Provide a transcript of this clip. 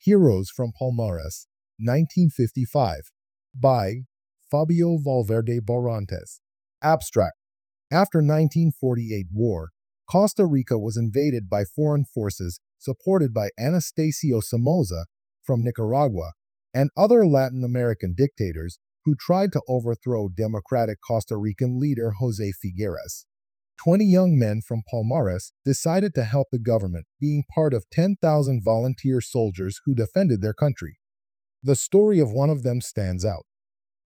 Heroes from Palmares, 1955, by Fabio Valverde Barrantes. Abstract. After 1948 war, Costa Rica was invaded by foreign forces supported by Anastasio Somoza from Nicaragua and other Latin American dictators who tried to overthrow democratic Costa Rican leader Jose Figueres. 20 young men from Palmares decided to help the government, being part of 10,000 volunteer soldiers who defended their country. The story of one of them stands out.